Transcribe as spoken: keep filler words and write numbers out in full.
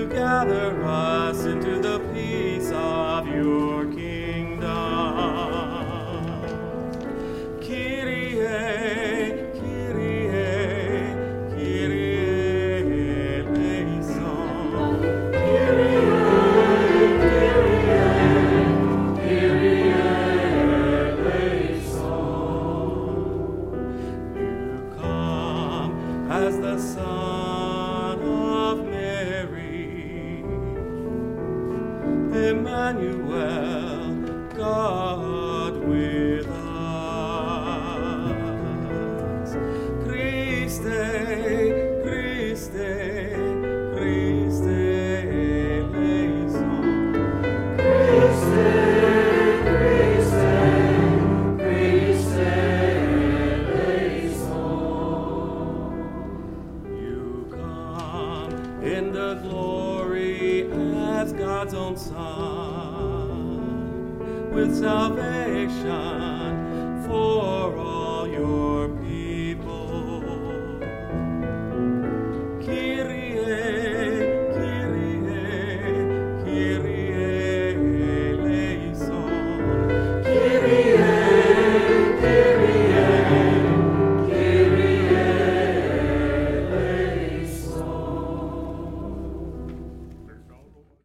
gather us into the peace of your kingdom. Kyrie, Kyrie, Kyrie eleison. Kyrie, Kyrie, Kyrie eleison. You come as the Son of Mary, Emmanuel, God with us. Christe, Christe, Christe eleison. Christe, Christe, Christe eleison. You come in the glory as God's own Son, with salvation for